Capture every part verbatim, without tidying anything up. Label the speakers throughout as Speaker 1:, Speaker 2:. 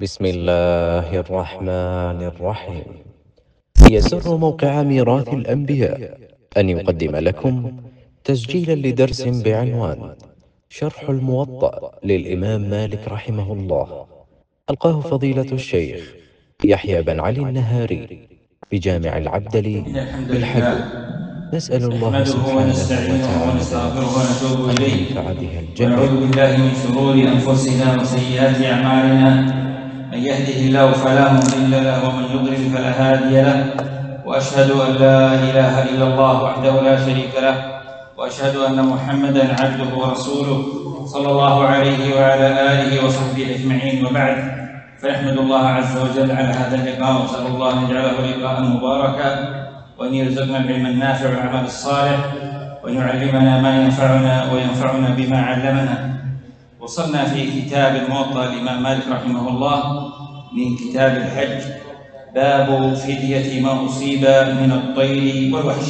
Speaker 1: بسم الله الرحمن الرحيم. يسر موقع ميراث الأنبياء أن يقدم لكم تسجيلا لدرس بعنوان شرح الموطأ للإمام مالك رحمه الله، ألقاه فضيلة الشيخ يحيى بن علي النهاري بجامع العبدلي
Speaker 2: إن الحمد
Speaker 1: بالحدو.
Speaker 2: لله
Speaker 1: نسأل الله
Speaker 2: نحمده
Speaker 1: سبحانه
Speaker 2: ونستعينه
Speaker 1: وتعالى
Speaker 2: ونستغفره ونتوب
Speaker 1: أن
Speaker 2: إليه،
Speaker 1: ينفع بها الجميع.
Speaker 2: ونعوذ بالله من شرور أنفسنا وسيئات أعمالنا. من يهده الله فلا مضل له ومن يضلل فلا هادي له، وأشهد أن لا إله إلا الله وحده لا شريك له، وأشهد أن محمدا عبده ورسوله صلى الله عليه وعلى آله وصحبه أجمعين. وبعد، فنحمد الله عز وجل على هذا اللقاء، وأسأل الله أن يجعله لقاء مباركا، وأن يرزقنا العلم النافع والعمل الصالح، وأن يعلمنا ما ينفعنا وينفعنا بما علمنا. وصلنا في كتاب الموطأ للإمام مالك رحمه الله من كتاب الحج، باب فدية ما أصيب من الطير والوحش.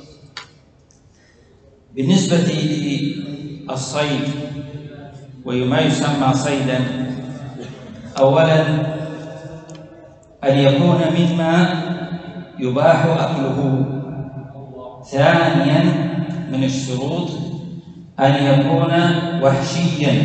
Speaker 2: بالنسبة للصيد وما يسمى صيدا، أولا أن يكون مما يباح أكله. ثانيا من الشروط أن يكون وحشيا.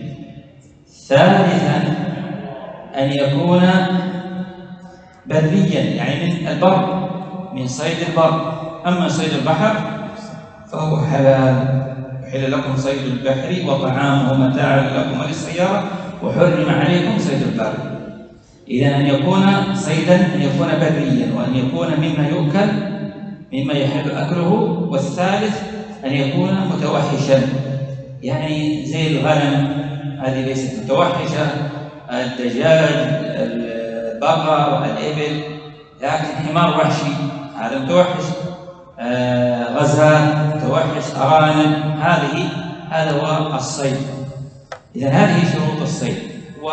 Speaker 2: ثالثا أن يكون بريا، يعني من البر، من صيد البر. أما صيد البحر فهو حلال، حل لكم صيد البحر وطعامه متاعا لكم وللسيارة، وحرم عليكم صيد البر. إذا أن يكون صيدا أن يكون بريا، وأن يكون مما يؤكل مما يحل أكله. والثالث أن يكون متوحشا، يعني زي الغنم هذه ليست متوحشة، الدجاج، البقر، الإبل، لكن حمار وحشي هذا متوحش، آه غزال متوحش، أرانب، هذه هذا هو الصيد. إذا هذه شروط الصيد. و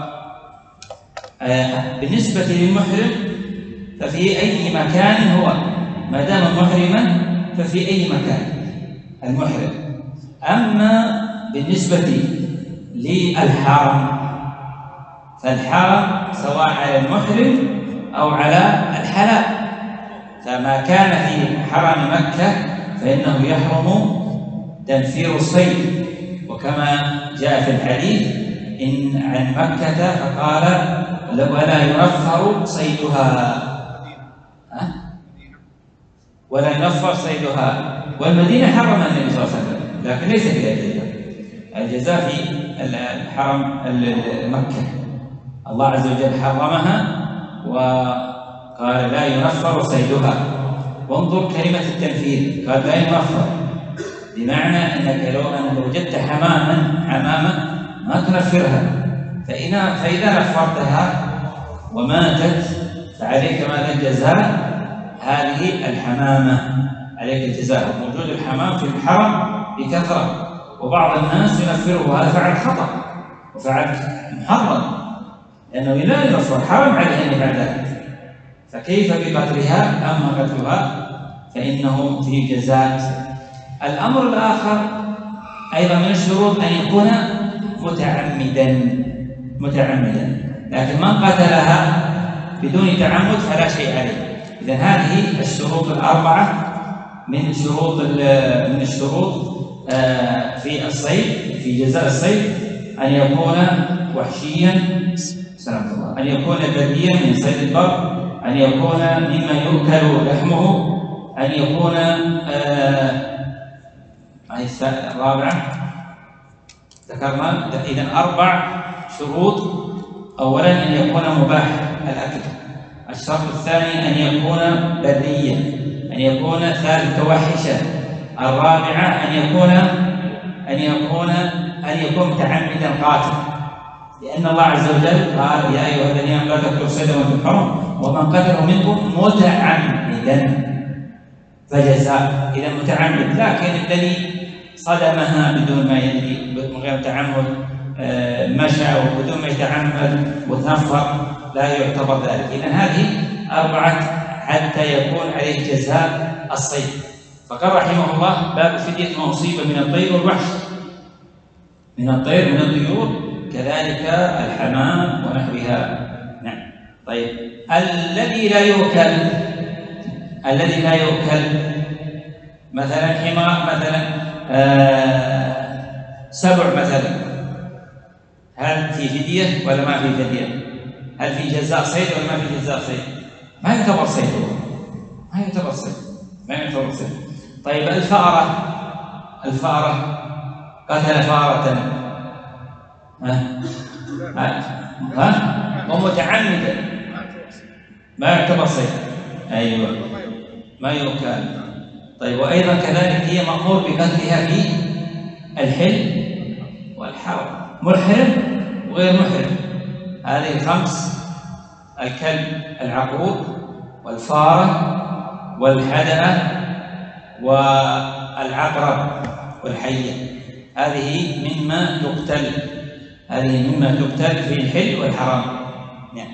Speaker 2: آه بالنسبة للمحرم ففي أي مكان هو، ما دام محرما ففي أي مكان المحرم. أما بالنسبة للحرم فالحرم سواء على المحرم أو على الحلال، فما كان في حرم مكة فإنه يحرم تنفير الصيد، وكما جاء في الحديث إن عن مكة فقال ولا ينفر صيدها، ولا ينفر صيدها. والمدينة حرم النبي صلى الله عليه وسلم، لكن ليس في الجزاء، الجزاء في الحرم مكة. الله عز وجل حرمها وقال لا ينفر صيدها. وانظر كلمة التنفير، قال لا ينفر، بمعنى أنك لو أن وجدت حماما حمامة ما تنفرها، فإن فإذا نفرتها وماتت فعليك ماذا؟ الجزاء. هذه الحمامة عليك الجزاء. وجود الحمام في الحرم بكثرة، وبعض الناس ينفره، هذا فعل خطأ وفعل محرم، لأنه لا ينفر، حرم عليه أن يفعل ذلك، فكيف بقتلها؟ أما قتلها فإنه فيه جزاء. الأمر الآخر أيضا من الشروط أن يكون متعمدا متعمدا لكن من قتلها بدون تعمد فلا شيء عليه. إذن هذه الشروط الأربعة من شروط من الشروط في الصيد، في جزاء الصيد: أن يكون وحشيا، سلام الله، أن يكون بريا من صيد البر، أن يكون مما يؤكل لحمه، أن يكون الرابعة ذكرنا. إذن أربع شروط. أولا أن يكون مباح الأكل. الشرط الثاني أن يكون بريا، أن يكون ثالث توحشا. الرابعة أن يكون أن يكون أن يكون متعمدا قاتل، لأن الله عز وجل قال يا أيها الذين آمنوا لا تقتلوا الصيد وأنتم حرم ومن قتله منكم متعمدا فجزاء. إذا متعمد، لكن الذي صدمها بدون ما يدري، من غير تعمد، مشى وبدون ما يتعمد وتنفر، لا يعتبر ذلك. إذن هذه أربعة حتى يكون عليه جزاء الصيد. فقال رحمه الله: باب فدية ما أصيب من الطير والوحش. من الطير من الطيور كذلك الحمام ونحوها طيب الذي لا يؤكل، الذي لا يؤكل مثلا حمار مثلا آه سبع مثلا، هل في فدية ولا ما في فدية؟ هل في جزاء صيد ولا ما في جزاء صيد؟ ما يعتبر صيد، ما يعتبر صيد، ما يعتبر صيد. طيب الفأرة، الفأرة قتل فأرة ها ها, ها؟ ومتعمدا ما يعتبر صيد، ايوه ما يؤكل. طيب وايضا كذلك هي مأمور بقتلها في الحل والحرم، محرم وغير محرم، هذه الخمس: الكلب العقور والفارة والحدأة والعقرب والحية، هذه مما تقتل، هذه مما تقتل في الحل والحرام. نعم.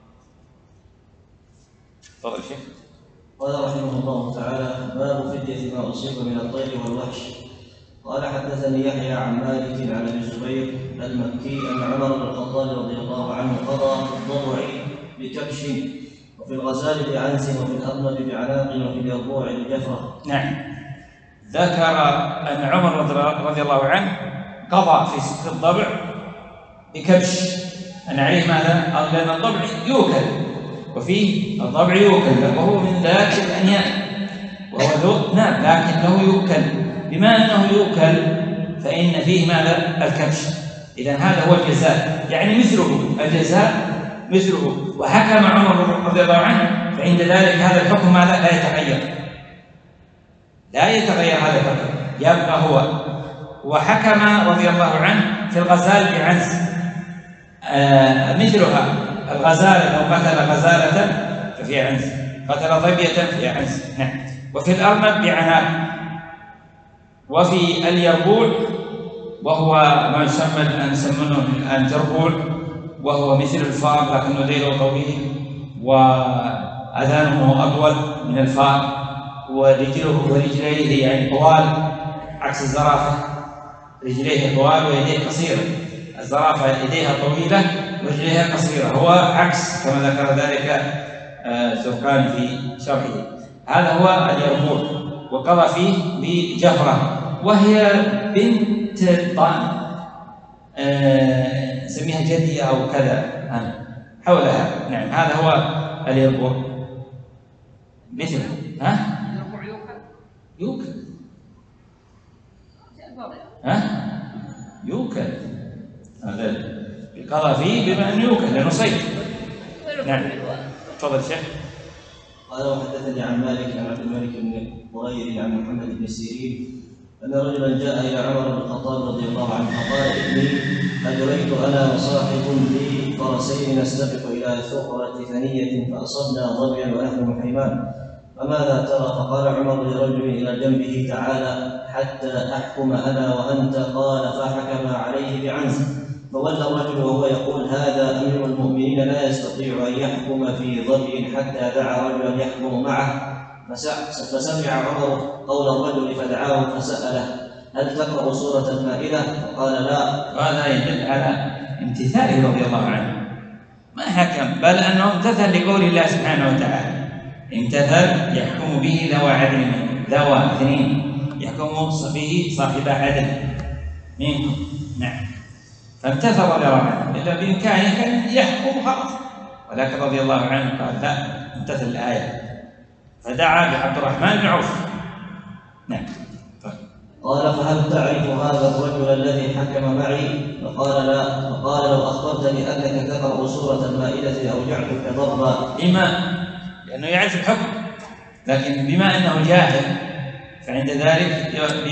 Speaker 2: تفضل شيخ.
Speaker 3: قال رحمه الله تعالى: باب فدية ما أصيب من الطير والوحش. قال حدثني يحيى عن مالك عن ابي الزبير المكي ان عمر بن الخطاب رضي الله عنه قضى في الضبع بكبش، وفي الغزال بعنز، وفي الارنب بعناق، وفي اليربوع بجفره.
Speaker 2: نعم. ذكر ان عمر رضي الله عنه قضى في الضبع بكبش، ان عليه ماذا؟ لان الضبع يؤكل، وفيه الضبع يؤكل وهو من ذات الانياب، وهو ذو ناب لكن له يؤكل. بما انه يؤكل فان فيه ماذا؟ الكبش. اذا هذا هو الجزاء، يعني مثله الجزاء مثله. وحكم عمر رضي الله عنه، فعند ذلك هذا الحكم ماذا؟ لا يتغير، لا يتغير هذا الحكم، يبقى هو. وحكم رضي الله عنه في الغزال بعنز، آه مثلها الغزالة، لو قتل غزالة ففي عنز، قتل ظبية ففي عنز. نعم. وفي الأرنب بعناق، وفي اليربوع وهو ما يسمى الآن يسمونه الآن جربوع، وهو مثل الفار لكنه ذيله طويل وأذانه أطول من الفار، ورجله ورجليه يعني طوال عكس الزرافة، رجليه طوال ويديه قصيرة. الزرافة يديها طويلة ورجليها قصيرة، هو عكس كما ذكر ذلك زرقاني في شرحه. هذا هو اليربوع، وقضى فيه بجفرة، وهي بنت الضأن، نسميها آه جدية أو كذا حولها. نعم. هذا هو اليربوع مثله. ها؟ يوكل. ها؟ يوكل. هذا قضى فيه بما أنه يوكل لأنه صيد. نعم. تفضل شيخ.
Speaker 3: قال وحدثني عن مالك عن عبد الملك بن بريد عن محمد بن سيرين أن رجلا جاء إلى عمر بن الخطاب رضي الله عنه فقال: إني أدريت أنا وصاحب لي فرسين نستبق إلى ثغرة ثنية فأصبنا ظبيا ونحن حيمان، فماذا ترى؟ فقال عمر لرجل إلى جنبه: تعالى حتى أحكم أنا وأنت. قال فحكم عليه بعنز. فولى الرجل وهو يقول: هذا أمير المؤمنين لا يستطيع أن يحكم في ظبي حتى دعا رجلا يحكم معه. فسمع عمر قول الرجل فدعاه فسأله: هل تقرأ سورة المائدة؟ فقال: لا.
Speaker 2: وهذا يدل على امتثاله رضي الله عنه، ما حكم، بل أنه امتثل لقول الله سبحانه وتعالى، امتثل يحكم به ذوى عدل، ذوى اثنين يحكم به صاحب عدل منكم. نعم. فامتثل رضي الله عنه، إلا بإمكانه كان يحكم خلاص، ولكن رضي الله عنه قال لا، امتثل الآية، فدعا بعبد الرحمن بن عوف. نعم.
Speaker 3: قال فهل تعرف هذا الرجل الذي حكم معي؟ فقال لا. فقال لو أخبرتني أنك تقرأ سورة المائدة أوجعتك ضربا.
Speaker 2: لما؟ لأنه يعرف الحكم، لكن بما أنه جاهل فعند ذلك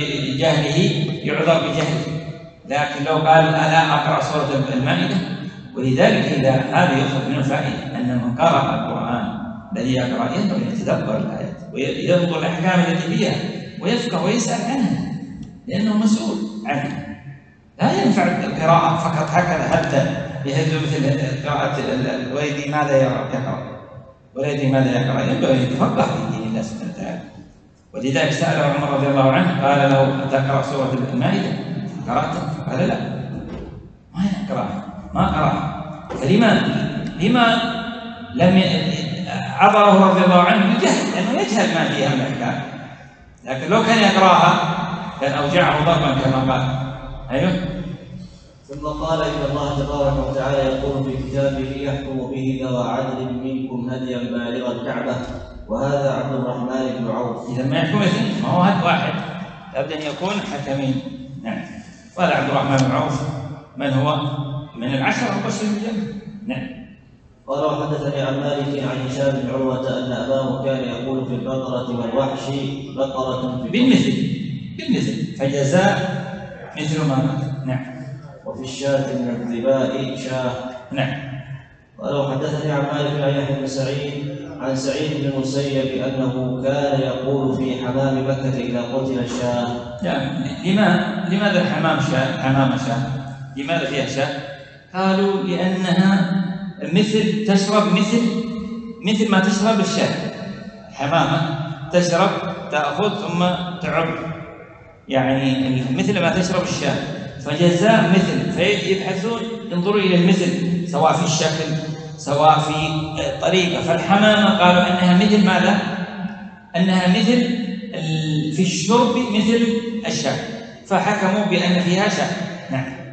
Speaker 2: بجهله يعذر بجهله. لكن لو قال ألا أقرأ سورة المائدة، ولذلك إذا هذا يؤخذ منه فائدة أن من قرأ القرآن الذي يقرأ ينبغي أن يتدبر الآيات وينظر الأحكام التي فيها ويفقه ويسأل عنها، لأنه مسؤول عنها. لا ينفع القراءة فقط هكذا حتى يهد مثل قراءة الوليد ماذا يقرأ، وليد ماذا يقرأ، ينبغي أن يتفقه في دين الله سبحانه وتعالى. ولذلك سأله عمر رضي الله عنه قال له: تقرأ سورة المائدة؟ قرأتها؟ قال لا، ما يقرأها، ما قرأها. فلما لما لم عذره رضي الله عنه بجهل، لأنه يجهل ما فيها من الأحكام، لكن لو كان يقراها كان أوجعه ضربا كما قال. أيوه.
Speaker 3: ثم قال إن الله تبارك وتعالى يقول في كتابه يحكم به ذوى عدل منكم هديا بالغ الكعبة، وهذا عبد الرحمن بن عوف.
Speaker 2: إذا ما يحكم اثنين، ما هو هد واحد، لابد أن يكون حكمين. نعم. قال عبد الرحمن بن عوف من هو؟ من العشرة المبشرين بالجنة. نعم.
Speaker 3: قال وحدثني عن مالك عن هشام بن عروة أن أباه كان يقول في البقرة والوحش بقرة في
Speaker 2: بالمثل بالمثل فجزاء مثل ما مات. نعم.
Speaker 3: وفي الشاة من الظباء شاه.
Speaker 2: نعم.
Speaker 3: قال وحدثني عن مالك عن يحيى بن سعيد عن سعيد بن المسيب أنه كان يقول في حمام مكة إذا قتل الشاه.
Speaker 2: نعم. لما لماذا الحمام شاه؟ حمام شاه لماذا فيها شاه؟ قالوا لأنها مثل تشرب مثل مثل ما تشرب الشاه. الحمامة تشرب تأخذ ثم تعب، يعني مثل ما تشرب الشاه، فجزاء مثل، فيبحثون ينظروا إلى المثل سواء في الشكل سواء في الطريقة. فالحمامة قالوا أنها مثل ماذا؟ أنها مثل في الشرب مثل الشاه، فحكموا بأن فيها شاه. نعم.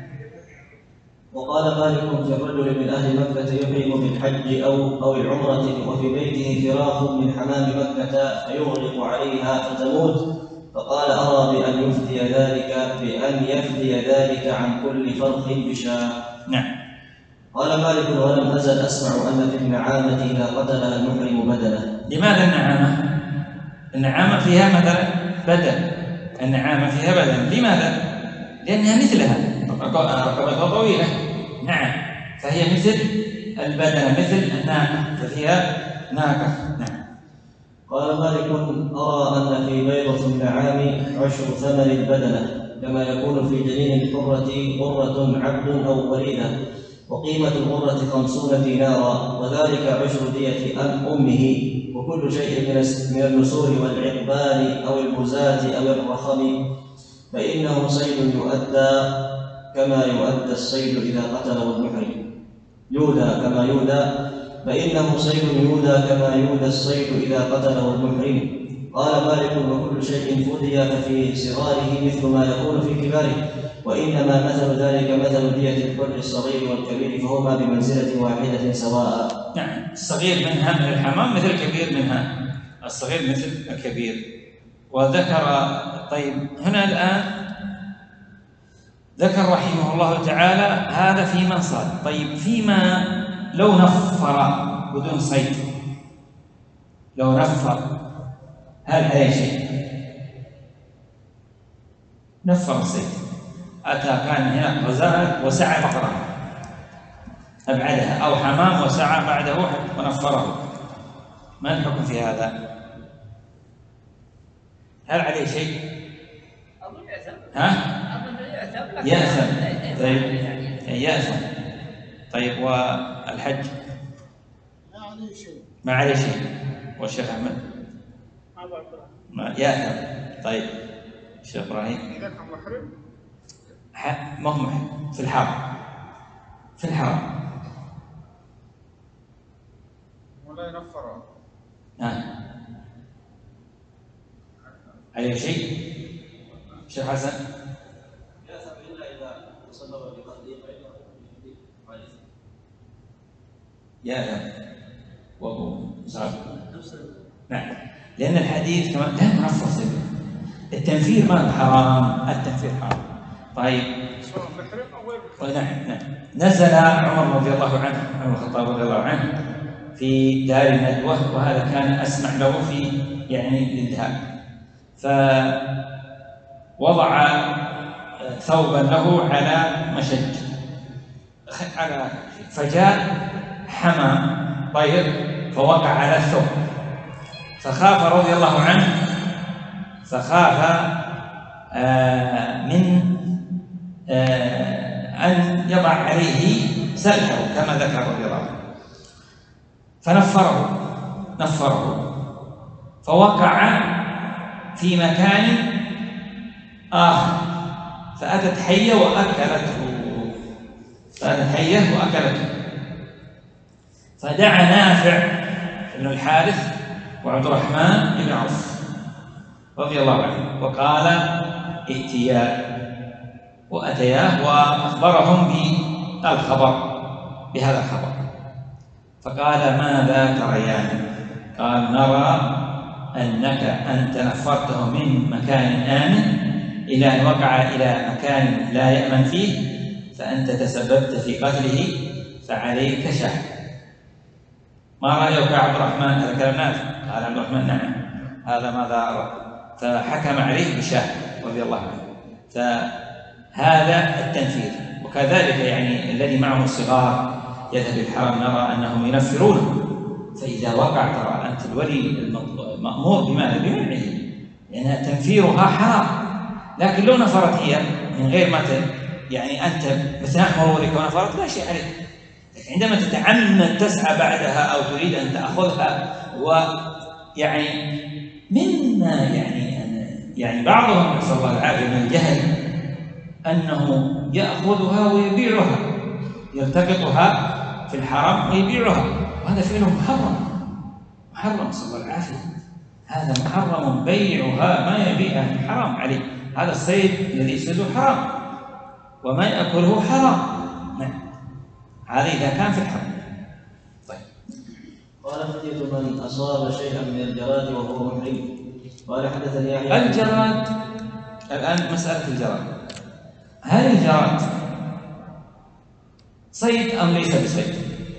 Speaker 3: وقال مالك في الرجل من أهل مكة يقيم بالحج أو أو العمرة وفي بيته فراخ من حمام مكة فيغلق عليها فتموت، فقال أرى بأن يفدي ذلك بأن يفدي ذلك عن كل فرخ بشاة.
Speaker 2: نعم.
Speaker 3: قال مالك ولم أزل أسمع أن في النعامة إذا قتلها المحرم بدنه.
Speaker 2: لماذا النعامة؟ النعامة فيها مثلا بدن، النعامة فيها بدن، لماذا؟ لأنها مثلها رقبتها طويلة. نعم. فهي مثل البدنة مثل الناقة، ففيها ناقة. نعم.
Speaker 3: قال مالك أرى أن في بيضة النعام عشر ثمن البدنة كما يكون في جنين الحرة غرة عبد أو وليدة، وقيمة الغرة خمسون دينارا، وذلك عشر دية أمه، وكل شيء من النسور والعقبان أو البزاة أو الرخم فإنه صيد يؤدى كما يؤدى الصيد إذا قتله المحرم. يودى كما يودى فإنه صيد يودى كما يودى الصيد إذا قتله المحرم. قال مالك وكل شيء فدي ففي صغاره مثل ما يكون في كباره، وإنما مثل ذلك مثل دية الحر الصغير والكبير، فهما بمنزلة واحدة سواء.
Speaker 2: نعم. الصغير منها من الحمام مثل الكبير منها، الصغير مثل الكبير. وذكر طيب هنا الآن ذكر رحمه الله تعالى هذا في من صاد. طيب فيما لو نفر بدون صيد، لو نفر هل عليه شيء؟ نفر الصيد، أتى كان هنا غزاة وسعى بقرة أبعدها، أو حمام وسعى بعده ونفره، ما الحكم في هذا؟ هل عليه شيء؟ ها؟ يأثم. طيب يأثم. طيب والحج؟
Speaker 4: ما عليه شيء.
Speaker 2: ما عليه شيء. والشيخ أحمد؟ ما يأثم. طيب الشيخ إبراهيم؟
Speaker 4: إذا كان محرم؟
Speaker 2: ما هو محرم، في الحرم، في الحرم
Speaker 4: ولا ينفر.
Speaker 2: ها؟ عليه شيء؟ شيخ حسن؟
Speaker 3: يأثم إلا إذا تصلب بقتله فإنه
Speaker 2: يأثم وهو صعب. نعم. لأن الحديث كمان لا منفصل، التنفير ما حرام، التنفير حرام. طيب
Speaker 4: سواء محرم أو غير محرم.
Speaker 2: نعم نعم. نزل عمر رضي الله عنه، عمر الخطاب رضي الله عنه في دار الندوة، وهذا كان أسمح له في يعني الذهاب، فوضع ثوبا له على مشج على، فجاء حمام طير فوقع على الثوب، فخاف رضي الله عنه، فخاف آه من آه أن يضع عليه سلحه كما ذكر رضي الله عنه، فنفره نفره فوقع في مكان آخر، فأتت حية وأكلته، فأتت حية وأكلته، فدعا نافع بن الحارث وعبد الرحمن بن عوف رضي الله عنه وقال ائتيا، وأتياه وأخبرهم بالخبر بهذا الخبر، فقال ماذا تريان؟ قال نرى أنك أن تنفرته من مكان آمن إلى أن وقع إلى مكان لا يأمن فيه، فأنت تسببت في قتله فعليك شهر. ما رأيك عبد الرحمن؟ هذا كلام نافع. قال عبد الرحمن نعم هذا ماذا أرى، فحكم عليه بشهر رضي الله عنه. فهذا التنفير. وكذلك يعني الذي معه الصغار يذهب الحرم نرى أنهم ينفرونه، فإذا وقع ترى أنت الولي المأمور بماذا؟ بمنعه، لأنها تنفيرها حرام. لكن لو نفرت هي من غير ما يعني أنت أثناء مرورك ونفرت لا شيء عليك، لكن عندما تتعمد تسعى بعدها أو تريد أن تأخذها، ويعني مما يعني يعني بعضهم نسأل الله العافية من الجهل أنه يأخذها ويبيعها، يلتقطها في الحرم ويبيعها، وهذا فعله محرم محرم نسأل الله العافية. هذا محرم بيعها، ما يبيعها حرام عليه. هذا الصيد الذي يصيده حرام وما يأكله حرام. نعم هذا إذا كان في الحرم. طيب
Speaker 3: قال حديث من أصاب شيئا من الجراد وهو محرم. قال حدثني يحيى
Speaker 2: الجراد. الآن مسألة الجراد، هل الجراد صيد أم ليس بصيد؟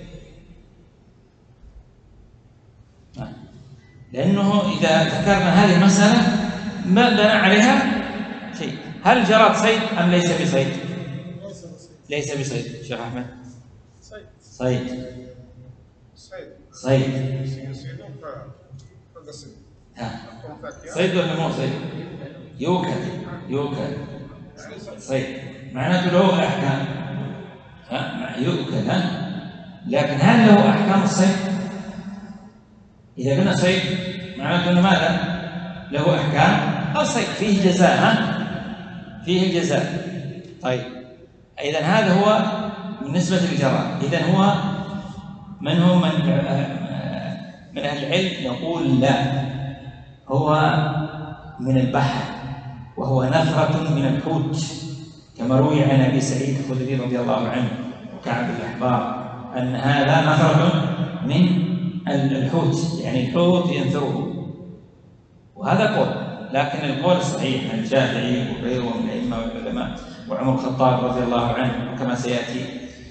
Speaker 2: لأنه إذا ذكرنا هذه المسألة ما بنى عليها شيء. هل الجراد صيد أم ليس بصيد؟ ليس بصيد. شيخ أحمد
Speaker 4: صيد
Speaker 2: صيد
Speaker 4: صيد
Speaker 2: صيد
Speaker 4: يصيدون فهذا صيد.
Speaker 2: ها صيد ولا مو صيد؟ يوكل يوكل صيد معناته له أحكام، ها يؤكل، ها لكن هل له أحكام الصيد؟ إذا قلنا صيد معناته أنه ماذا؟ له أحكام الصيد، فيه جزاء، ها فيه الجزاء. طيب إذن هذا هو بالنسبة للجراد. إذن هو من هم من من أهل العلم يقول لا، هو من البحر وهو نفرة من الحوت، كما روي عن أبي سعيد الخدري رضي الله عنه وكعب الأحبار أن هذا نفرة من الحوت، يعني الحوت ينثره، وهذا قول. لكن القول الصحيح عن الشافعي وغيره من الأئمة والعلماء وعمر الخطاب رضي الله عنه، وكما سيأتي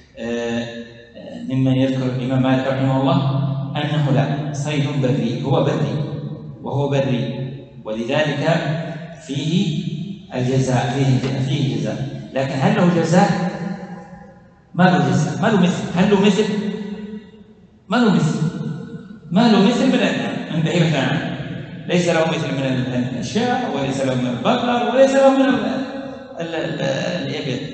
Speaker 2: ممن يذكر الإمام مالك رحمه الله أنه لا، صيد بري، هو بري وهو بري، ولذلك فيه الجزاء، فيه فيه جزاء. لكن هل له جزاء؟ ما له جزاء، ما له مثل. هل له مثل؟ ما له مثل، ما له مثل من من بهيمة الأنعام، ليس له مثل من الشاة، وليس له من البقر، وليس له من الإبل.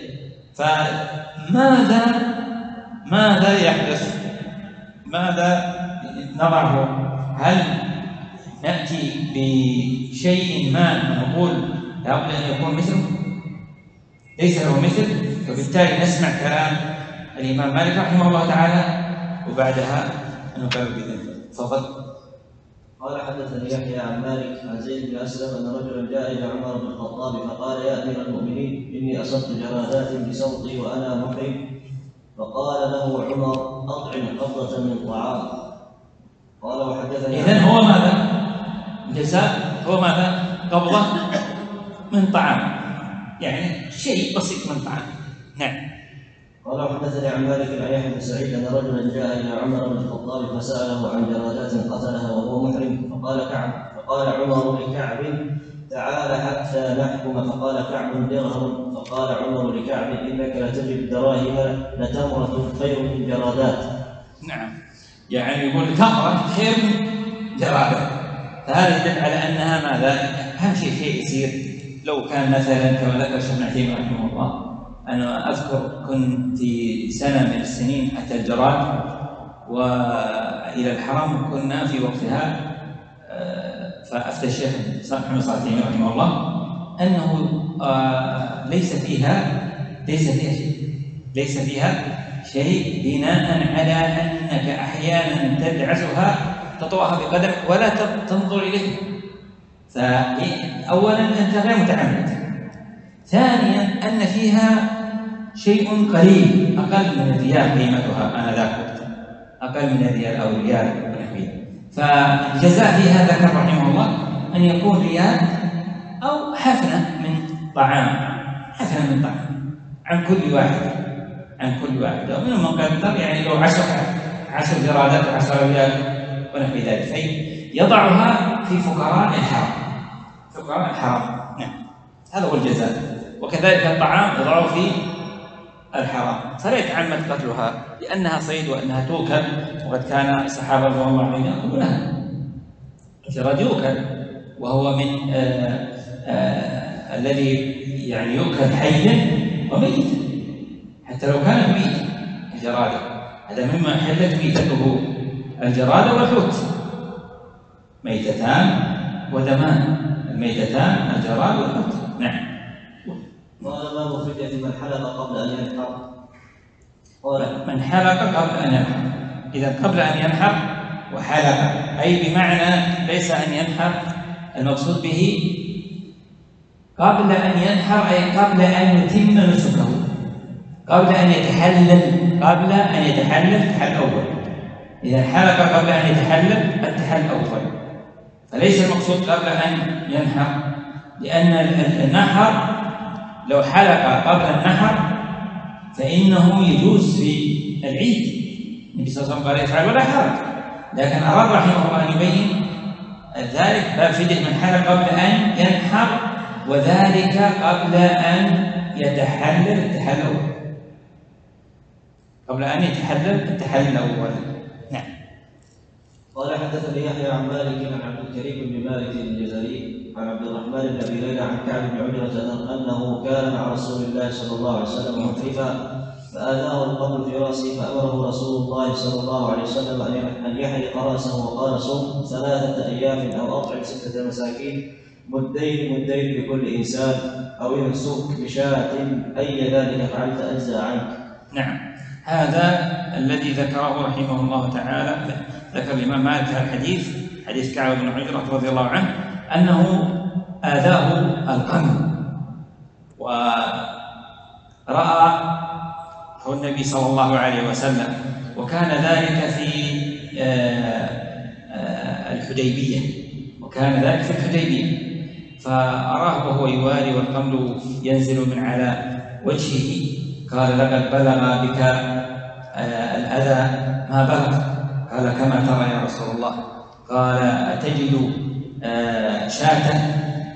Speaker 2: فماذا ماذا يحدث؟ ماذا نضعه؟ هل نأتي بشيء ما نقول لابد أن يكون مثله؟ ليس له مثل، فبالتالي نسمع كلام الإمام مالك رحمه الله تعالى وبعدها نقرر بذلك. تفضل.
Speaker 3: قال حدثني يحيى عن مالك عن زيد بن اسلم ان رجلا جاء الى عمر بن الخطاب فقال يا امير المؤمنين اني اصبت جرادات بصوتي وانا محرم. فقال له عمر اطعم قبضه من طعام. قال وحدثني
Speaker 2: اذن هو ماذا؟ الجزاء هو ماذا؟ قبضه من طعام، يعني شيء بسيط من طعام. نعم.
Speaker 3: قال وحدثني عن مالك عن يحيى بن سعيد ان رجلا جاء الى عمر بن الخطاب فساله عن جرادات قتلها وهو محرم. فقال كعب فقال عمر لكعب تعال حتى نحكم. فقال كعب درهم. فقال عمر لكعب انك لتجد دراهم لتمره خير من جرادات.
Speaker 2: نعم، يعني يقول تمره خير من جرادات. فهذا يدل على انها ماذا؟ اهم شيء شيء يسير. لو كان مثلا كما ذكر الشيخ ابن عثيمين رحمه الله، أنا أذكر كنت في سنة من السنين أتى الجراد وإلى الحرم، كنا في وقتها فأفتى الشيخ محمد صالح رحمه الله أنه ليس فيها ليس فيها شيء ليس فيها شيء بناء على أن أنك أحيانا تدعسها تطوعها بقدمك ولا تنظر إليه. فأولا أنت غير متعمد، ثانيا أن فيها شيء قليل أقل من الريال قيمتها آنذاك، أقل من الريال أو ريال ونحوه. فالجزاء فيها ذكر رحمه الله أن يكون ريال أو حفنة من طعام، حفنة من طعام عن كل واحد، عن كل واحد. ومنهم من قدر يعني لو عشر عشر جرادات عشر ريال ونحو ذلك، فيضعها في فقراء الحرم، فقراء الحرم. نعم، هذا هو الجزاء. وكذلك الطعام يضعه في الحرام، فلا يتعمد قتلها لأنها صيد وأنها توكل، وقد كان الصحابة رضي الله عنهم يأكلونها. الجراد يؤكل وهو من آآ آآ الذي يعني يؤكل حيا وميتا، حتى لو كان ميتا الجرادة، هذا مما حلت ميتته الجرادة والحوت، ميتتان ودمان، الميتتان الجراد والحوت. نعم.
Speaker 3: قال باب فدية من حلق قبل أن ينحر. قال
Speaker 2: من حلق قبل أن ينحر، إذا قبل أن ينحر وحلق أي بمعنى ليس أن ينحر، المقصود به قبل أن ينحر أي قبل أن يتم نسكه، قبل أن يتحلل، قبل أن يتحلل التحل الأول. إذا حلق قبل أن يتحلل التحل الأول، فليس المقصود قبل أن ينحر، لأن النحر لو حلق قبل النحر فإنه يجوز في العيد، النبي صلى الله عليه وسلم قال يفعل ولا حرج، لكن أراد رحمه الله أن يبين ذلك باب فدية من حلق قبل أن ينحر، وذلك قبل أن يتحلل التحلل الأول، قبل أن يتحلل التحلل الأول. نعم.
Speaker 3: قال حدثني يحيى عن مالك عن عبد الكريم بن مالك الجزري عن عبد الرحمن بن ابي ليلى عن كعب بن عجرة انه كان مع رسول الله صلى الله عليه وسلم محرفا فآذاه القبر في راسه فامره رسول الله صلى الله عليه وسلم ان يحرق راسه وقال صم ثلاثة ايام او اطعم ستة مساكين مدين مدين لكل انسان او ينسك بشاة اي ذلك فعلت اجزى عنك.
Speaker 2: نعم، هذا الذي ذكره رحمه الله تعالى، ذكر الإمام مالك الحديث، حديث كعب بن عجرة رضي الله عنه أنه آذاه القمل، ورأى هو النبي صلى الله عليه وسلم، وكان ذلك في الحديبية، وكان ذلك في الحديبية، فأراه وهو يواري والقمل ينزل من على وجهه، قال لقد بلغ بك الأذى ما بلغ، قال كما ترى يا رسول الله، قال أتجد شاة؟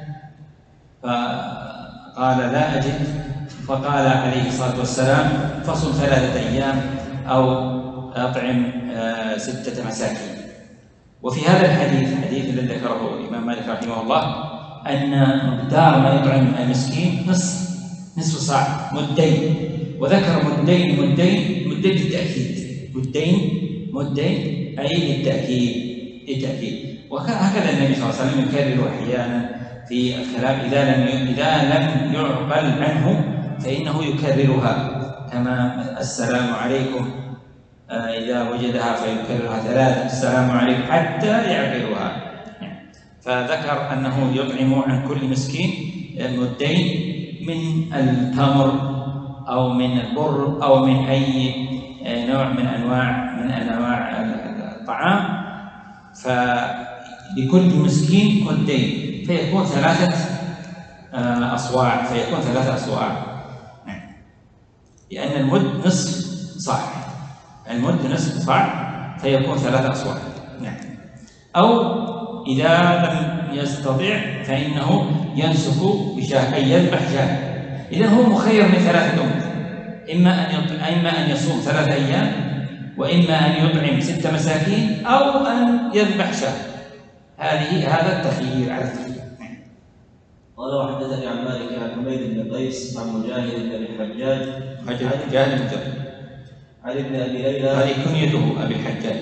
Speaker 2: فقال لا أجد، فقال عليه الصلاة والسلام فصل ثلاثة أيام أو أطعم ستة مساكين. وفي هذا الحديث، الحديث الذي ذكره الإمام مالك رحمه الله، أن مقدار ما يطعم المسكين نصف نصف صاع، مدين، وذكر مدين مدين مدين للتأكيد، مدين مدين أي للتأكيد للتأكيد. وهكذا النبي صلى الله عليه وسلم يكرر أحيانا في الكلام، إذا لم إذا لم يعقل عنه فإنه يكررها، كما السلام عليكم إذا وجدها فيكررها ثلاثة، السلام عليكم حتى يعقلها. فذكر أنه يطعم عن كل مسكين مدين من التمر أو من البر أو من أي نوع من أنواع من أنواع الطعام، فلكل مسكين مدين، فيكون ثلاثة أصواع، فيكون ثلاثة أصواع، لأن المد نصف صاع، المد نصف صاع فيكون ثلاثة أصواع. نعم. أو إذا لم يستطيع فإنه ينسك بشاة، أي يذبح شاة. إذا هو مخير من ثلاثة أمور، إما أن إما أن يصوم ثلاثة أيام، وإما أن يطعم ست مساكين، أو أن يذبح شاة. هذه هذا التخيير على التخيير.
Speaker 3: قال وحدثني عن مالك عن حميد بن قيس عن مجاهد بن الحجاج
Speaker 2: مجاهد بن
Speaker 3: عن ابن ابي ليلى،
Speaker 2: هذه كنيته ابي الحجاج.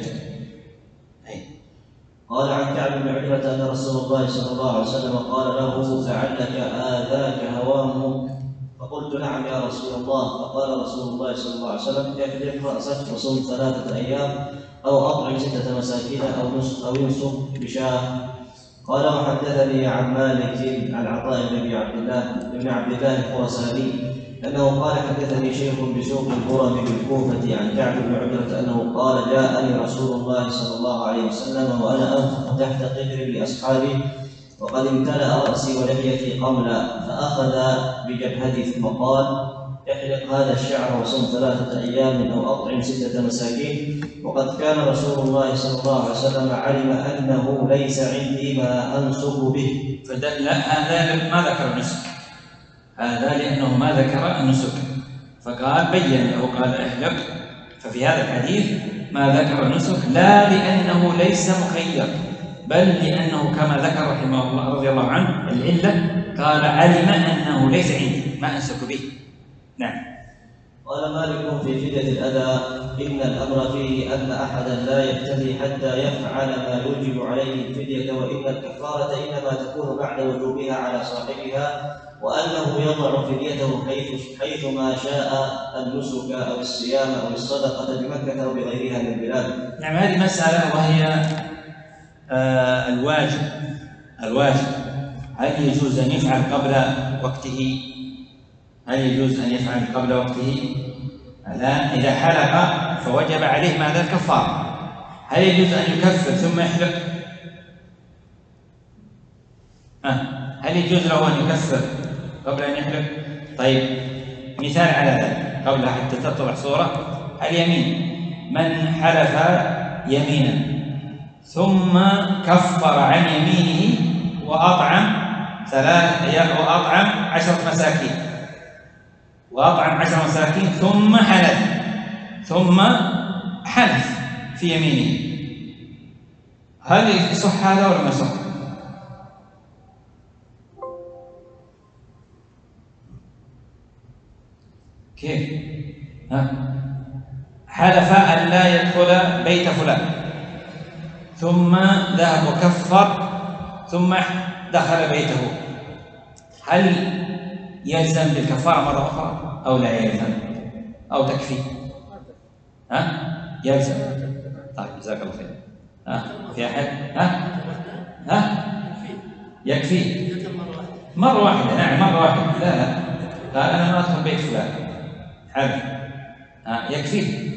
Speaker 3: قال عن كعب بن عجرة ان رسول الله صلى الله عليه وسلم قال له لعلك آذاك هوام فقلت نعم يا رسول الله. فقال رسول الله صلى الله عليه وسلم احلق رأسك وصم ثلاثة أيام أو أطعم ستة مساكين أو نصف أو ينصف بشاه. قال وحدثني عن مالك عن عطاء بن عبد الله بن عبد الله الخرساني أنه قال حدثني شيخ بسوق القرى بالكوفة عن كعب بن عجرة أنه قال جاءني رسول الله صلى الله عليه وسلم وأنا أنفق تحت قدر لأصحابي وقد امتلأ رأسي ولحيتي قملا فأخذ بجبهتي ثم قال احلق هذا الشعر وصم ثلاثة أيام أو أطعم ستة مساكين وقد كان رسول الله صلى الله عليه وسلم علم أنه ليس عندي ما أنسك به.
Speaker 2: فدل هذا ما ذكر النسك، هذا لأنه ما ذكر النسك فقال بين له قال احلق. ففي هذا الحديث ما ذكر النسك لا لأنه ليس مخير بل لأنه كما ذكر رحمه الله رضي الله عنه العلة قال علم أنه ليس عندي ما أنسك به. نعم.
Speaker 3: قال مالك في فدية الأذى إن الأمر فيه أن أحدا لا يفتدي حتى يفعل ما يوجب عليه الفدية وإن الكفارة إنما تكون بعد وجوبها على صاحبها وأنه يضع فديته حيث حيث ما شاء النسك أو الصيام أو الصدقة بمكة أو بغيرها من البلاد.
Speaker 2: نعم هذه مسألة وهي آه الواجب الواجب هل يجوز أن يفعل قبل وقته؟ هل يجوز أن يفعل قبل وقته؟ لا. إذا حلق فوجب عليه ماذا؟ الكفارة. هل يجوز أن يكفر ثم يحلق؟ أه. هل يجوز له أن يكفر قبل أن يحلق؟ طيب مثال على ذلك قبل حتى تتضح صورة اليمين. من حلف يمينا ثم كفر عن يمينه وأطعم ثلاث وأطعم عشرة مساكين وأطعم عشر مساكين ثم حلف ثم حلف في يمينه، هل يصح هذا ولا ما يصح؟ كيف؟ ها؟ حلف أن لا يدخل بيت فلان ثم ذهب وكفر ثم دخل بيته، هل يلزم بالكفارة مرة أخرى أو لا يلزم أو تكفي؟ ها؟ يلزم. طيب جزاك الله خير. ها؟ في أحد؟ ها؟ ها؟ يكفي مرة واحدة. نعم مرة واحدة. لا لا قال أنا ما أدخل بيت فلان حلف. ها؟ يكفي.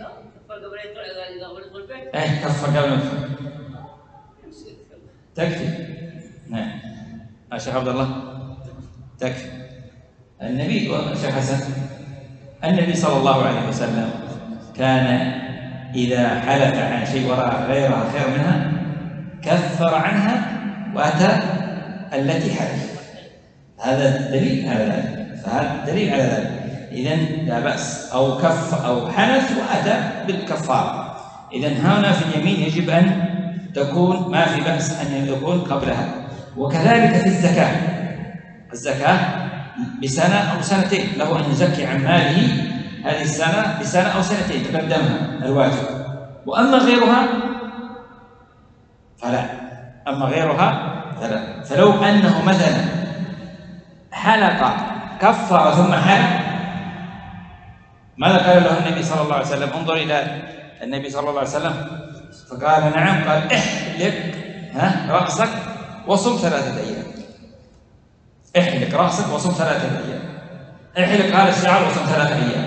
Speaker 2: إيه كفر قبل ما يدخل تكفي. نعم يا شيخ عبد الله تكفي. النبي شيخ حسن النبي صلى الله عليه وسلم كان إذا حلف عن شيء ورأى غيرها خير منها كفر عنها وأتى التي حلف. هذا دليل على ذلك، فهذا دليل على ذلك. إذن لا بأس أو كف أو حنث وأتى بالكفارة. إذن هنا في اليمين يجب أن تكون ما في بأس أن يكون قبلها. وكذلك في الزكاة، الزكاة بسنة أو سنتين له أن يزكي عن ماله هذه السنة بسنة أو سنتين تقدمها الواجب. وأما غيرها فلا أما غيرها فلا. فلو أنه مثلا حلق كفر ثم حلق ماذا قال له النبي صلى الله عليه وسلم؟ انظر إلى النبي صلى الله عليه وسلم فقال نعم قال احلق ها رأسك وصم ثلاثة أيام. احلق رأسك وصم ثلاثة أيام. احلق هذا الشعر وصم ثلاثة أيام.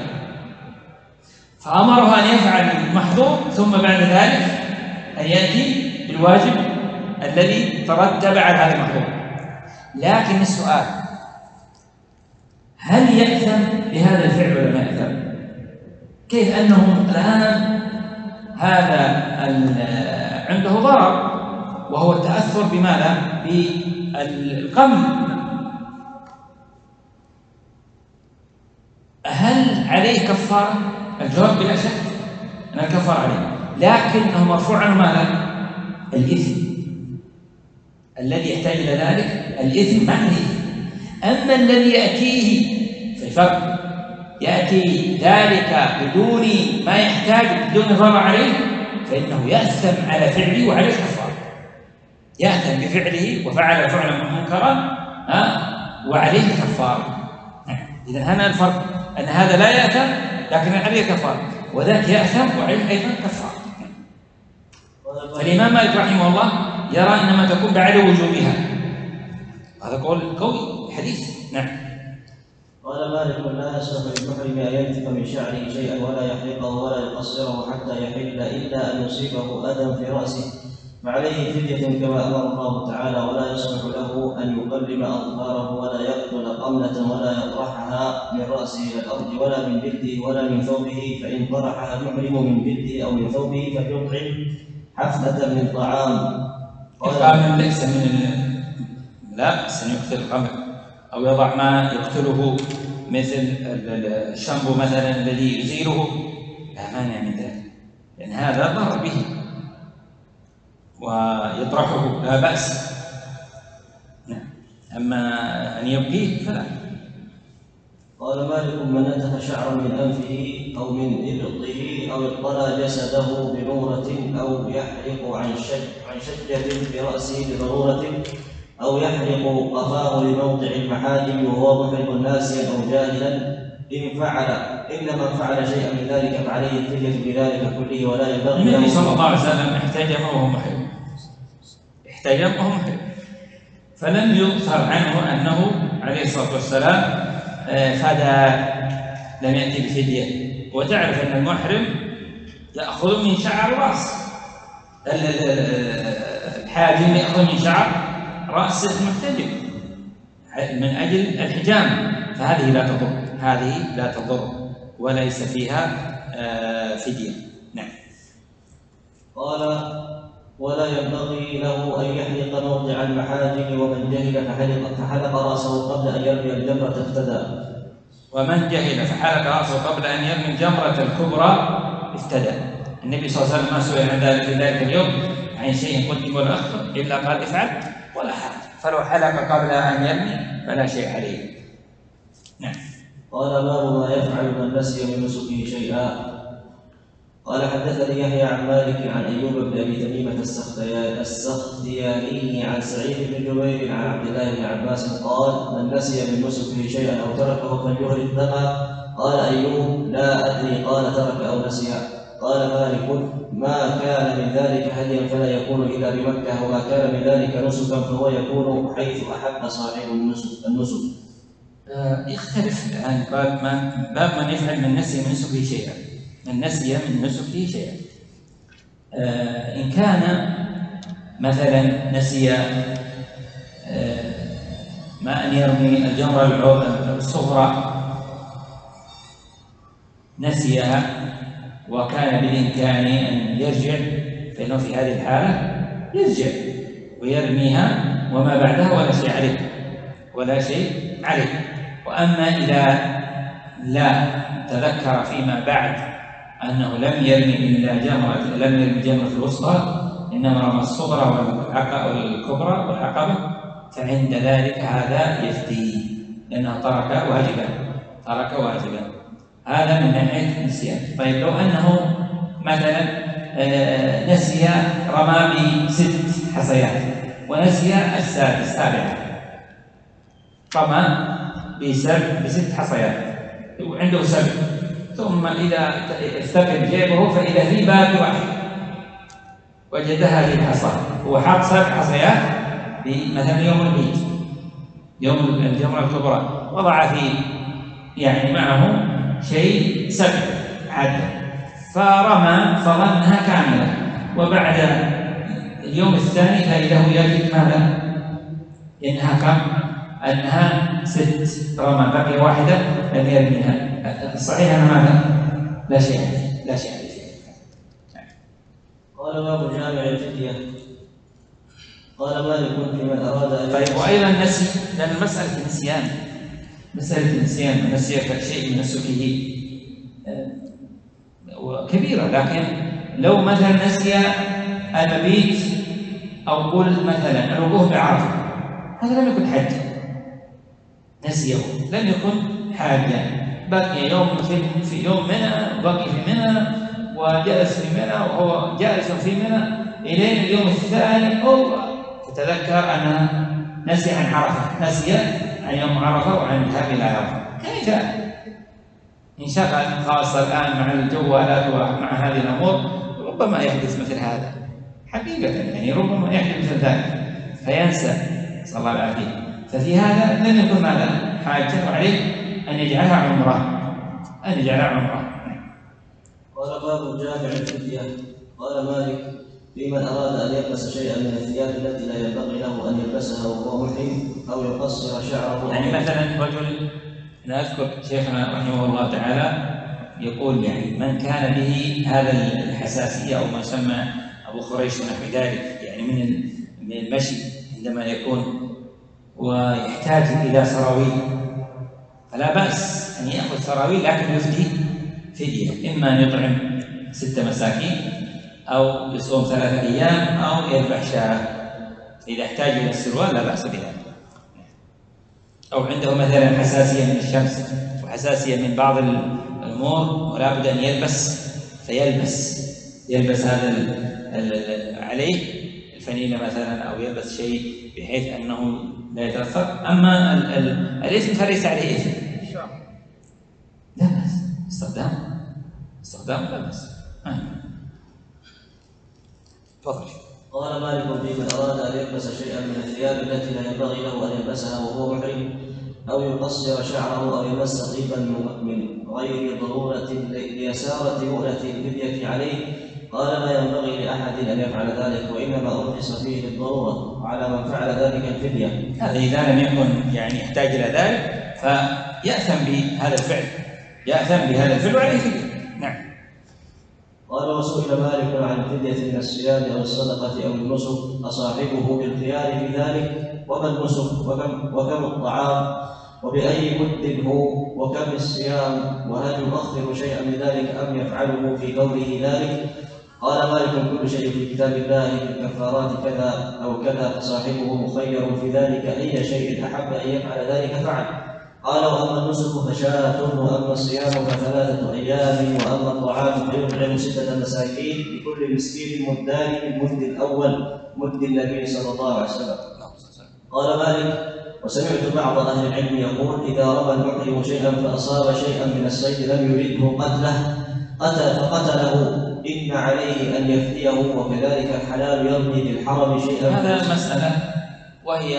Speaker 2: فأمره أن يفعل المحظور ثم بعد ذلك أن يأتي بالواجب الذي ترتب على هذا المحظور. لكن السؤال هل يأثم بهذا الفعل ولا ما يأثم؟ كيف أنه الآن هذا عنده ضرر وهو التأثر بماذا؟ بالقمل. هل عليه كفارة؟ الجواب بلا شك أن الكفارة عليه، لكنه مرفوع عنه ماذا؟ الإثم الذي يحتاج إلى ذلك. الإثم معنى الإثم. أما الذي يأتيه في فرق يأتي ذلك بدون ما يحتاج بدون ضرر عليه فإنه يأثم على فعله وعليه كفارة. يأثم بفعله وفعل فعلا منكرا وعليه كفارة. إذا هنا الفرق أن هذا لا يأثم لكن عليه كفارة، وذاك يأثم وعليه أيضا كفارة. فالإمام مالك رحمه الله يرى إنما تكون بعد وجوبها، هذا قول قوي حديث. نعم.
Speaker 3: قال مالك لا يصح للمحرم ان ينتف من شعره شيئا ولا يحلقه ولا يقصره حتى يحل الا ان يصيبه اذى في راسه فعليه فدية كما امر الله تعالى، ولا يصح له ان يقلم اظفاره ولا يقتل قملة ولا يطرحها من راسه الى الارض ولا من جلده ولا من ثوبه، فان طرحها المحرم من جلده او من ثوبه فليطعم حفنة من طعام.
Speaker 2: القامل ليس من لا بأس أن يقتل القمل أو يضع ما يقتله مثل الشامبو مثلا الذي يزيله، لا مانع من ذلك لأن هذا ضر به ويطرحه لا بأس. أما أن يبقيه فلا.
Speaker 3: قال مالك من نتف شعرا من أنفه أو من إبطه أو اطلى جسده بنورة أو يحرق عن شج عن شجة برأسه بضرورة أو يحرق قفاه لموضع المحاجم وهو محرم ناسيا أو جاهلا إن فعل إنما فعل شيئا من ذلك فعليه الفدية بذلك كله ولا ينبغي.
Speaker 2: النبي صلى الله عليه وسلم احتجم وهو محرم، احتجم وهو محرم، فلم يظهر عنه أنه عليه الصلاة والسلام فدى، لم يأتي بفدية. وتعرف أن المحرم يأخذ من شعر الرأس، الحاجم يأخذ من شعر رأس المحتجم من أجل الحجام، فهذه لا تضر، هذه لا تضر وليس فيها فدية. نعم.
Speaker 3: قال ولا ينبغي له أن يحلق موضع المحاجم ومن جهل فحلق, فحلق رأسه قبل أن يرمي الجمرة افتدى.
Speaker 2: ومن جهل فحلق رأسه قبل أن يرمي الجمرة الكبرى افتدى. النبي صلى الله عليه وسلم ما سئل عن ذلك في ذلك اليوم عن شيء قدم ولا أخر إلا قال افعل ولا حرج، فلو حلق قبل أن يرمي فلا شيء عليه. نعم.
Speaker 3: قال باب ما يفعل من نسي من نسكه شيئا. قال حدثني يحيى عن مالك عن ايوب بن ابي تميمه السختياني عن سعيد بن جبير عن عبد الله بن عباس قال من نسي من نسكه شيئا او تركه فليهرق الدم. قال ايوب لا ادري قال ترك او نسي. قال مالك ما كان من ذلك هديا فلا يكون الا بمكه، وما كان من ذلك نسكا فهو يكون حيث احب صاحب النسك النسك.
Speaker 2: يختلف عن باب من باب من يفعل من نسي من نسكه شيئا. من نسي من نسكه شيئا آه إن كان مثلا نسي آه ما أن يرمي الجمرة الصغرى، نسيها وكان بالإمكان أن يرجع، فإنه في هذه الحالة يرجع ويرميها وما بعدها ولا شيء عليه ولا شيء عليه. وأما إذا لا تذكر فيما بعد أنه لم يرمي إلا جمرة لم يرمي جمرة الوسطى إنما رمى الصغرى والكبرى والعقبة، فعند ذلك هذا يفدي لأنه ترك واجبا ترك واجبا هذا من ناحية النسيان. طيب لو أنه مثلا نسي رمى بست حصيات ونسي السادس السابعة، رمى بست حصيات وعنده سبع، ثم إذا استقل جيبه فإذا في باب واحد وجدها في الحصى، هو حط سبع حصيات مثلا يوم العيد يوم الجمرة الكبرى، وضع فيه يعني معه شيء سبع عدد، فرمى فظنها كاملة، وبعد اليوم الثاني فإذا هو يجد ماذا؟ إنها كم؟ أنها ست، رمى بقي واحدة لم يرميها. الصحيح أن ماذا؟ لا شيء عليه لا شيء عليه.
Speaker 3: قال باب جامع الفدية. قال مالك في من أراد أن
Speaker 2: طيب وأيضا النسي، لأن مسألة النسيان مسألة النسيان ونسي شيء من نسكه كبيرة، لكن لو مثلا نسي المبيت أو قل مثلا الوقوف بعرفة، هذا لم يكن حجا، نسيه لم يكن حاجا، بقي يوم في يوم منى بقي في منى وجلس في منى وهو جالس في منى إلين اليوم الثاني أو تتذكر أنه نسي عن عرفة، نسي عن يوم عرفة وعن الذهاب إلى عرفة كان جاء انشغل خاصة الآن مع الجوالات ومع هذه الأمور ربما يحدث مثل هذا حقيقة، يعني ربما يحدث مثل ذلك فينسى صلى الله العافية. ففي هذا لن يكون ماذا حاجة وعليه أن يجعلها عمرة أن يجعلها عمرة.
Speaker 3: قال باب جامع الفدية. قال مالك لمن أراد أن يلبس شيئا من الثياب التي لا ينبغي له أن يلبسها وهو محرم أو يقصر شعره.
Speaker 2: يعني مثلا رجل أنا أذكر شيخنا رحمه الله تعالى يقول يعني من كان به هذا الحساسية أو ما يسمى أبو خريش ونحو ذلك يعني من من المشي عندما يكون ويحتاج إلى سراويل فلا بأس أن يأخذ سراويل لكن يفدي فدية، إما أن يطعم ستة مساكين أو يصوم ثلاثة أيام أو يذبح شاة. إذا احتاج إلى السروال لا بأس بذلك. أو عنده مثلا حساسية من الشمس وحساسية من بعض الأمور ولا بد أن يلبس فيلبس يلبس هذا ال ال عليه الفنيلة مثلا أو يلبس شيء بحيث أنه لا يتأثر. أما ال ال الاسم فليس عليه إثم لا بأس استخدام استخدام لا بأس. تفضل.
Speaker 3: قال مالك في من أراد أن يلبس شيئا من الثياب التي لا ينبغي له أن يلبسها وهو محرم أو يقصر شعره أو يمس طيبا من غير ضرورة ليسارة مؤنة الفدية عليه قال ما ينبغي لأحد أن يفعل ذلك وإنما أرخص فيه للضرورة وعلى من فعل ذلك الفدية.
Speaker 2: هذا إذا لم يكن يعني يحتاج إلى ذلك فيأثم بهذا الفعل يأثم بهذا الفعل وعليه فدية. نعم.
Speaker 3: قال وسئل مالك عن الفدية من الصيام أو الصدقة أو النسك أصاحبه بالخيار في ذلك وما النسك وكم, وكم الطعام وبأي مد هو وكم الصيام وهل يؤخر شيئا من ذلك أم يفعله في قوله ذلك. قال مالك كل شيء في كتاب الله في الكفارات كذا أو كذا فصاحبه مخير في ذلك أي شيء أحب أن يفعل ذلك فعل. قال وأما النسك فشاة وأما الصيام فثلاثة أيام وأما الطعام فيطعم ستة مساكين لكل مسكين مدان المد الأول مد النبي صلى الله عليه وسلم. قال مالك وسمعت بعض أهل العلم يقول إذا رمى المحرم شيئا فأصاب شيئا من الصيد لم يرده قتله قتل فقتله إن عليه أن يفديه وكذلك الحلال يرمي للحرم شيئا.
Speaker 2: هذا مسألة وهي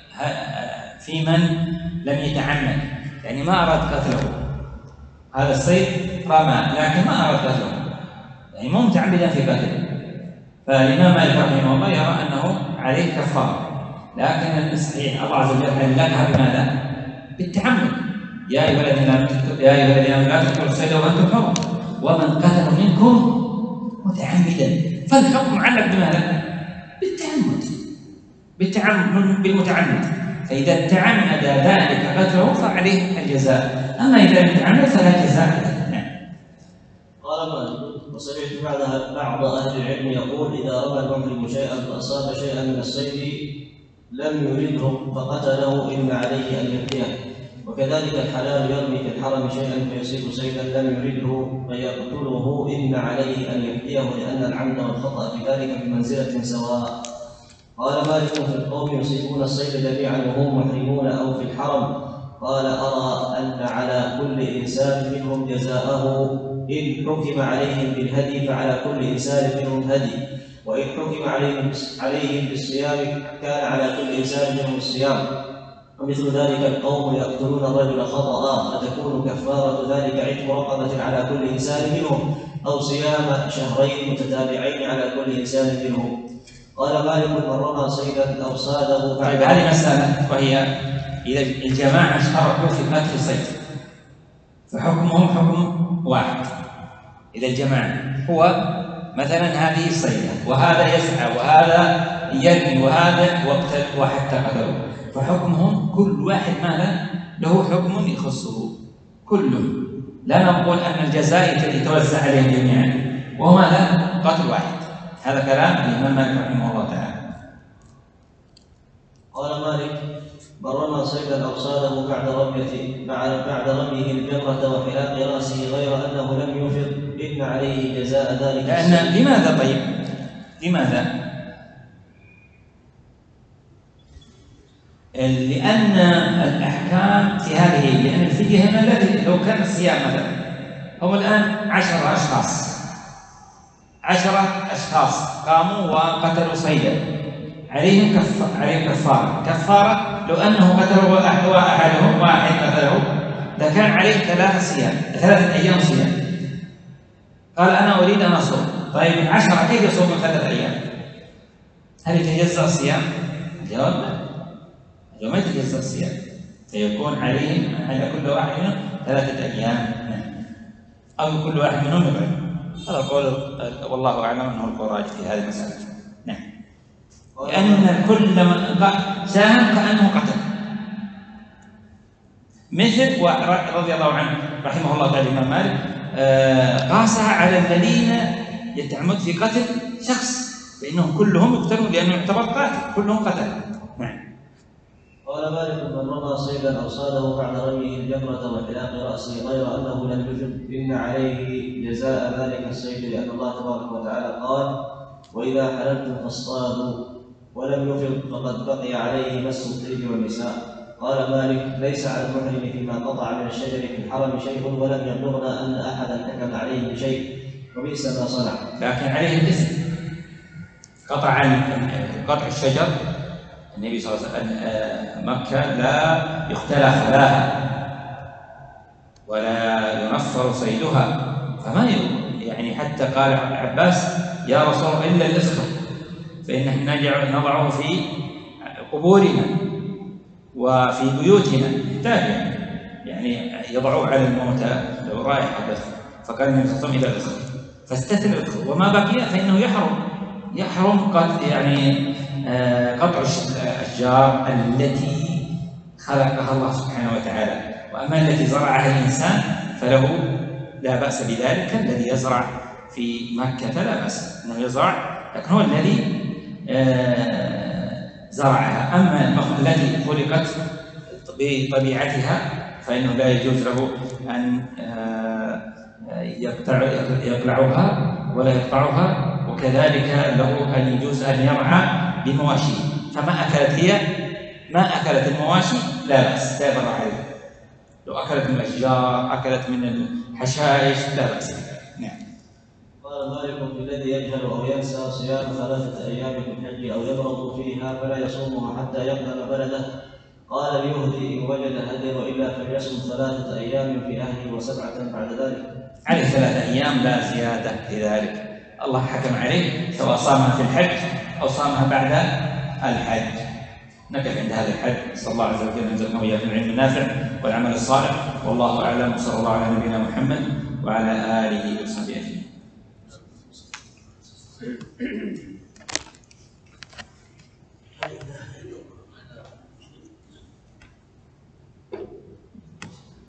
Speaker 2: في من لم يتعمد يعني ما أراد قتله هذا الصيد رمى لكن ما أراد قتله يعني مو متعمدا في قتله فالإمام مالك رحمه الله يرى أنه عليه كفارة لكن الصحيح الله عز وجل علقها بماذا؟ بالتعمد يا أيها الذين يا أيها الذين لا تقتلوا الصيد وأنتم حرم ومن قتل منكم متعمدا فالحكم معلق بماذا؟ بالتعمد بالتعمد بالمتعمد فإذا تعمد ذلك قتله فعليه الجزاء أما إذا لم يتعمد فلا جزاء له.
Speaker 3: قال مالك وسمعت بعض أهل العلم يقول إذا رمى المحرم شيئا فأصاب شيئا من الصيد لم يرده فقتله إن عليه أن يفديه وكذلك الحلال يرمي في الحرم شيئا فيصيب صيدا لم يرده فيقتله إن عليه أن يفديه لأن العمد والخطأ في ذلك بمنزلة سواء. قال مالك في القوم يصيبون الصيد جميعا وهم محرمون أو في الحرم قال أرى أن على كل إنسان منهم جزاءه إن حكم عليهم بالهدي فعلى كل إنسان منهم هدي وإن حكم عليهم عليهم بالصيام كان على كل إنسان منهم الصيام ومثل ذلك القوم يقتلون الرجل خطأ فتكون كفارة ذلك عتق رقبة على كل إنسان منهم أو صيام شهرين متتابعين على كل إنسان منهم. قال مالك من رمى صيدا أو صاده
Speaker 2: طيب هذه مسألة وهي إذا الجماعة اشتركوا في قتل الصيد فحكمهم حكم واحد. إذا الجماعة هو مثلا هذه الصيدة وهذا يسعى وهذا يرمي وهذا وقتل وحتى قتلوا فحكمهم كل واحد ماذا له حكم يخصه كلهم لا نقول أن الجزاء يتوزع عليهم جميعا وهو ماذا قتل واحد. هذا كلام الإمام مالك رحمه الله تعالى.
Speaker 3: قال مالك من رمى صيدا أو صاده بعد رميته بعد رميه الجمرة وحلاق رأسه غير أنه لم يفض إن عليه جزاء ذلك.
Speaker 2: لأن لماذا طيب؟ لماذا؟ لأن الأحكام في هذه، لأن الفدية هنا الذي لو كان الصيام مثلا هم الآن عشرة أشخاص عشرة أشخاص قاموا وقتلوا صيدا، عليهم كف... عليهم كفارة كفارة لو أنه قتلوا أحدهم واحد قتله لكان عليه ثلاثة صيام ثلاثة أيام صيام. قال أنا أريد أن أصوم. طيب عشرة كيف يصوم ثلاثة أيام؟ هل يتجزأ الصيام؟ الجواب لا، ما يتجزأ الصيام، فيكون عليهم على كل واحد منهم ثلاثة أيام أو كل واحد منهم يطعم. هذا قول والله أعلم أنه القول في هذه المسألة. نعم. لأن كل ساهم كأنه قتل. مثل رضي الله عنه رحمه الله تعالى الإمام مالك قاسها على الذين يتعمد في قتل شخص، فإنهم كلهم يقتلون لأنه يعتبر قاتل، كلهم قتل. نعم.
Speaker 3: قال مالك من رمى صيدا أو صاده بعد رميه الجمرة وحلاق رأسه غير أنه لم يجب إن عليه جزاء ذلك الصيد، لأن الله تبارك وتعالى قال وإذا حللتم فاصطادوا ولم يفض فقد بقي عليه مس الطيب والنساء. قال مالك ليس على المحرم فيما قطع من الشجر في الحرم شيء، ولم يبلغنا أن أحدا حكم عليه بشيء وبئس ما صنع.
Speaker 2: لكن عليه الإثم قطع قطع الشجر. النبي صلى الله عليه وسلم مكة لا يختلى خلاها ولا ينفر صيدها، فما يعني حتى قال عباس يا رسول الله إلا الإذخر فإنه نضعه في قبورنا وفي بيوتنا، يحتاج يعني يضعوه على الموتى لو رائحة بس، فقال النبي صلى الله عليه وسلم إلى الإذخر فاستثنى الإذخر، وما بقي فإنه يحرم يحرم قد يعني قطع الأشجار التي خلقها الله سبحانه وتعالى. وأما التي زرعها الإنسان فله لا بأس بذلك، الذي يزرع في مكة لا بأس أنه يزرع، لكن هو الذي زرعها. أما التي خلقت بطبيعتها فإنه لا يجوز له أن يقلعها ولا يقطعها، وكذلك له أن يجوز أن يرعى بمواشيه، فما أكلت هي ما أكلت المواشي لا بأس لا يضر عليه، لو أكلت من الأشجار أكلت من الحشائش لا بأس. نعم.
Speaker 3: قال مالك في الذي يجهل أو ينسى صيام ثلاثة أيام في الحج أو يمرض فيها فلا يصومها حتى يقدم بلده. قال ليهدي إن وجد هدي وإلا فليصم ثلاثة أيام في أهله وسبعة بعد ذلك.
Speaker 2: عليه ثلاثة أيام لا زيادة في ذلك، الله حكم عليه سواء صامها في الحج أو صامها بعد الحج. نقف عند هذا الحد. نسأل الله عز وجل أن يرزقنا وإياكم العلم النافع والعمل الصالح، والله أعلم. وصلى الله على نبينا محمد وعلى آله وصحبه أجمعين.